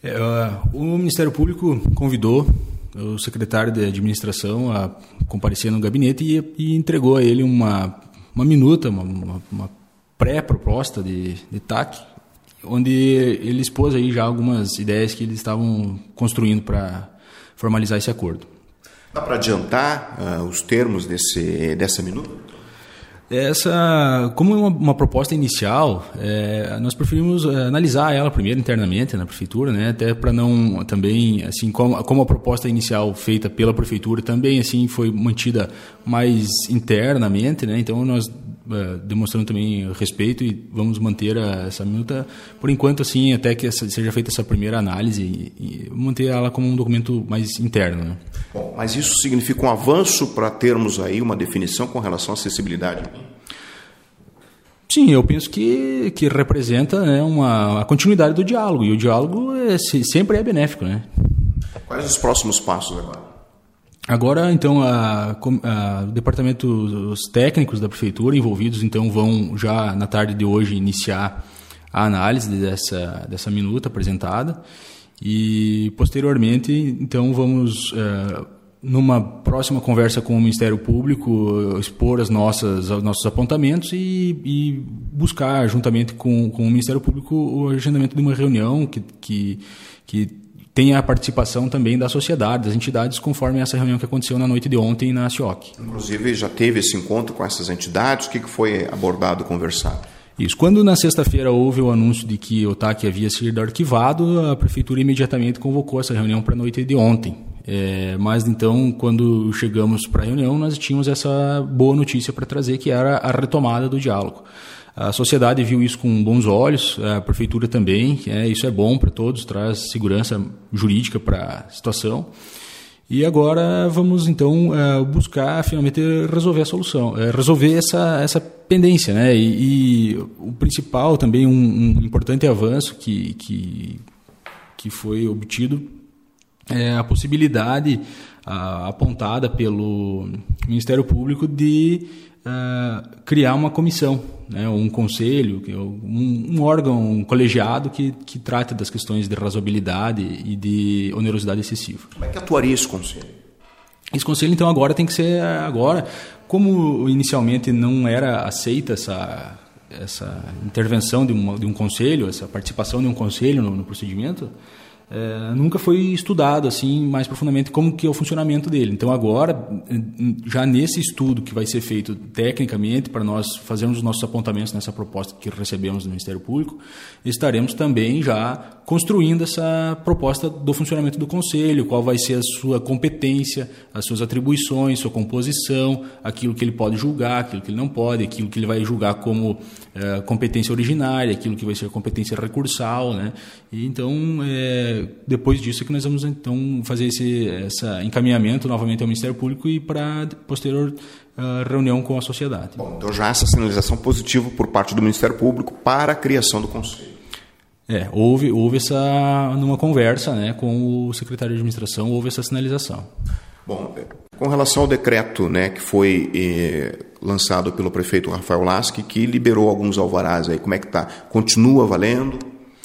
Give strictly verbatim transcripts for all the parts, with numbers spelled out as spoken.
É, o Ministério Público convidou o secretário de administração a comparecer no gabinete e, e entregou a ele uma, uma minuta, uma, uma, uma pré-proposta de, de T A C, onde ele expôs aí já algumas ideias que eles estavam construindo para formalizar esse acordo. Dá para adiantar uh, os termos desse, dessa minuta? Essa, como é uma, uma proposta inicial, é, nós preferimos é, analisar ela primeiro internamente na prefeitura, né, até para não também, assim, como, como a proposta inicial feita pela prefeitura também assim foi mantida mais internamente, né, então nós é, demonstrando também respeito e vamos manter a, essa minuta por enquanto, assim, até que essa, seja feita essa primeira análise e, e manter ela como um documento mais interno, né. Bom, mas isso significa um avanço para termos aí uma definição com relação à acessibilidade? Sim, eu penso que, que representa, né, uma, a continuidade do diálogo, e o diálogo é, sempre é benéfico, né? Quais os próximos passos agora? Agora, então, a, a, o departamento, os técnicos da prefeitura envolvidos, então, vão já na tarde de hoje iniciar a análise dessa, dessa minuta apresentada e, posteriormente, então, vamos... É, numa próxima conversa com o Ministério Público, expor as nossas, os nossos apontamentos e, e buscar, juntamente com, com o Ministério Público, o agendamento de uma reunião que, que, que tenha a participação também da sociedade, das entidades, conforme essa reunião que aconteceu na noite de ontem na C I O C. Inclusive, já teve esse encontro com essas entidades? O que foi abordado, conversado? Isso. Quando na sexta-feira houve o anúncio de que o T A C havia sido arquivado, a Prefeitura imediatamente convocou essa reunião para a noite de ontem. É, mas então, quando chegamos para a reunião, nós tínhamos essa boa notícia para trazer, que era a retomada do diálogo. A sociedade viu isso com bons olhos, a Prefeitura também, é, isso é bom para todos, traz segurança jurídica para a situação. E agora vamos então buscar finalmente resolver a solução, resolver essa, essa pendência, né? E, e o principal também, um, um importante avanço que, que, que foi obtido é a possibilidade a, apontada pelo Ministério Público de uh, criar uma comissão, né? Um conselho, um, um órgão um colegiado que, que trata das questões de razoabilidade e de onerosidade excessiva. Como é que atuaria esse conselho? Esse conselho, então, agora tem que ser agora. Como inicialmente não era aceita essa, essa intervenção de, uma, de um conselho, essa participação de um conselho no, no procedimento, É, nunca foi estudado assim mais profundamente como que é o funcionamento dele. Então agora, já nesse estudo que vai ser feito tecnicamente para nós fazermos os nossos apontamentos nessa proposta que recebemos do Ministério Público, estaremos também já construindo essa proposta do funcionamento do Conselho, qual vai ser a sua competência, as suas atribuições, sua composição, aquilo que ele pode julgar, aquilo que ele não pode, aquilo que ele vai julgar como é, competência originária, aquilo que vai ser competência recursal, né? E então, é, depois disso é que nós vamos então fazer esse essa encaminhamento novamente ao Ministério Público e para posterior uh, reunião com a sociedade. Bom, então já essa sinalização positiva por parte do Ministério Público para a criação do Conselho. É, houve, houve essa, numa conversa, né, com o secretário de administração, houve essa sinalização. Bom, com relação ao decreto, né, que foi eh, lançado pelo prefeito Rafael Lasky, que liberou alguns alvarás aí, como é que está? Continua valendo?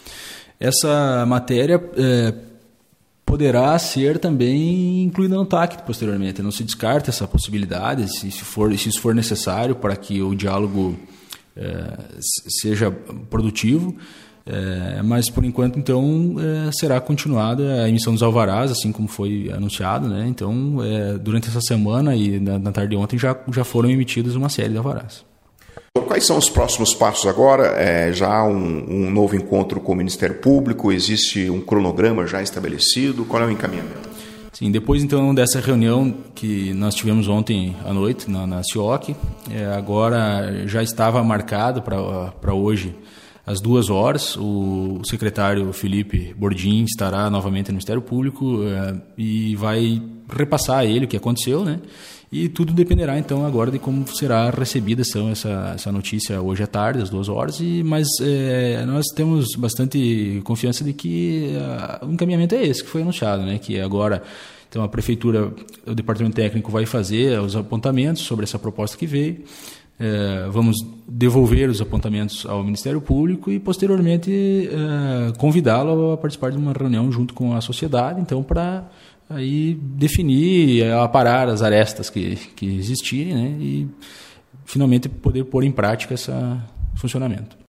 Essa matéria é, poderá ser também incluída no T A C posteriormente. Não se descarta essa possibilidade, se, se, for, se isso for necessário para que o diálogo é, seja produtivo. É, mas, por enquanto, então, é, será continuada a emissão dos alvarás, assim como foi anunciado, né? Então, é, durante essa semana e na, na tarde de ontem já, já foram emitidos uma série de alvarás. Quais são os próximos passos agora? É, já há um, um novo encontro com o Ministério Público? Existe um cronograma já estabelecido? Qual é o encaminhamento? Sim, depois então dessa reunião que nós tivemos ontem à noite na, na C I O C, é, agora já estava marcado para hoje às duas horas. O secretário Felipe Bordim estará novamente no Ministério Público é, e vai repassar a ele o que aconteceu, né? E tudo dependerá, então, agora de como será recebida essa, essa notícia hoje à tarde, às duas horas. E, mas é, nós temos bastante confiança de que a, o encaminhamento é esse que foi anunciado, né? Que agora, então, a Prefeitura, o Departamento Técnico vai fazer os apontamentos sobre essa proposta que veio. é, vamos devolver os apontamentos ao Ministério Público e, posteriormente, é, convidá-lo a participar de uma reunião junto com a sociedade, então, para aí definir, aparar as arestas que, que existirem, né, e finalmente poder pôr em prática esse funcionamento.